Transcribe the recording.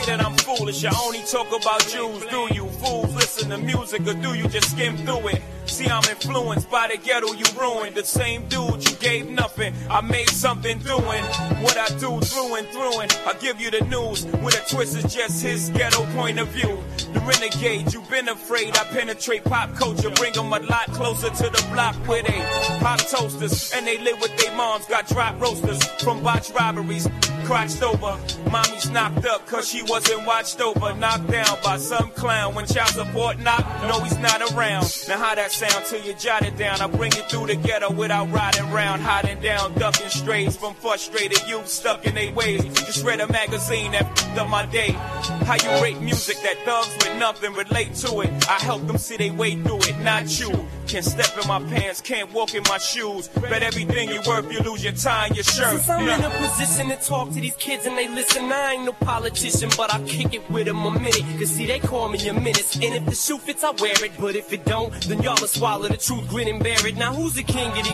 say that I'm foolish, I only talk about Jews. Do you fools listen to music or do you just skim through it? See, I'm influenced by the ghetto you ruined. The same dude you gave nothing, I made something doing what I do through and through. And I give you the news with a twist is just his ghetto point of view. The renegade, you've been afraid. I penetrate pop culture, bring them a lot closer to the block where they pop toasters and they live with their moms. Got drop roasters from botched robberies, crotched over. Mommy's knocked up cause she wasn't watched over. Knocked down by some clown when child support knocked. No, he's not around. Now how that sound till you jot it down? I bring it through the ghetto without riding round, hiding down, ducking strays from frustrated youth stuck in their ways. Just read a magazine that f***ed up my day. How you rate music that thugs with nothing relate to it? I help them see they way through it, not you. Can't step in my pants, can't walk in my shoes. Bet everything you worth, you lose your time, your shirt. Since I'm in a position to talk to these kids and they listen, I ain't no politician, but I kick it with them a minute. Cause see, they call me a menace. And if the shoe fits, I wear it. But if it don't, then y'all must swallow the truth, grin and bear it. Now who's the king of